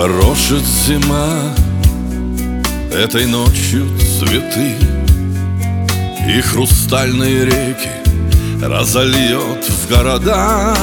Припорошит зима этой ночью цветы, и хрустальные реки разольет в городах.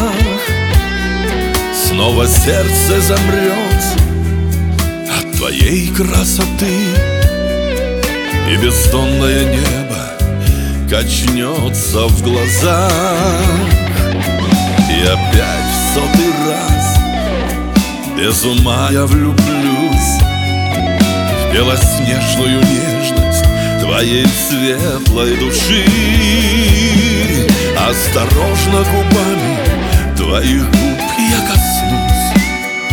Снова сердце замрет от твоей красоты, и бездонное небо качнется в глазах. И опять в 100-й раз без ума я влюблюсь в белоснежную нежность твоей светлой души. Осторожно губами твоих губ я коснусь,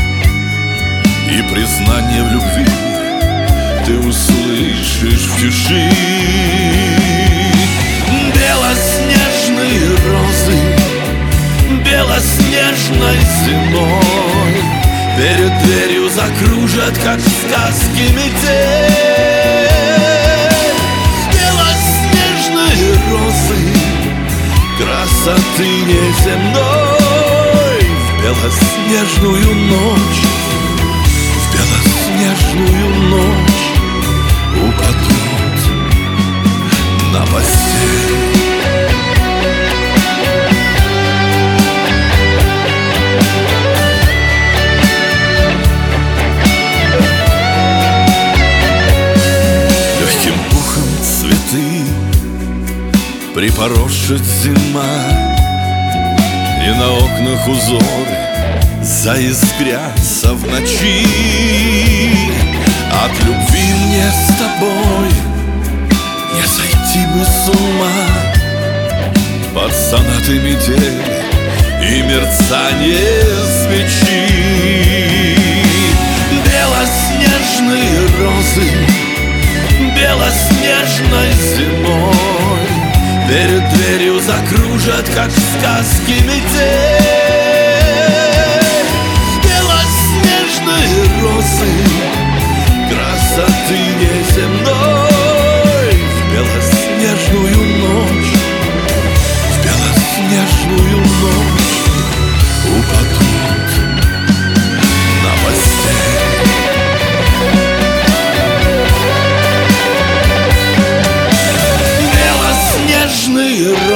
и признание в любви ты услышишь в тиши. Белоснежные розы белоснежной зимой перед дверью закружат, как в сказке, метель. Белоснежные розы красоты неземной в белоснежную ночь, в белоснежную ночь упадут на постель. Припорошит зима, и на окнах узоры заискрятся в ночи. От любви мне с тобой не сойти бы с ума под сонаты метели и мерцание свечи. Белоснежные розы белоснежной зимой перед дверью закружат, как в сказке, метель. Белоснежные розы красоты неземной в белоснежную ночь, в белоснежную ночь упадут на постель. Белоснежные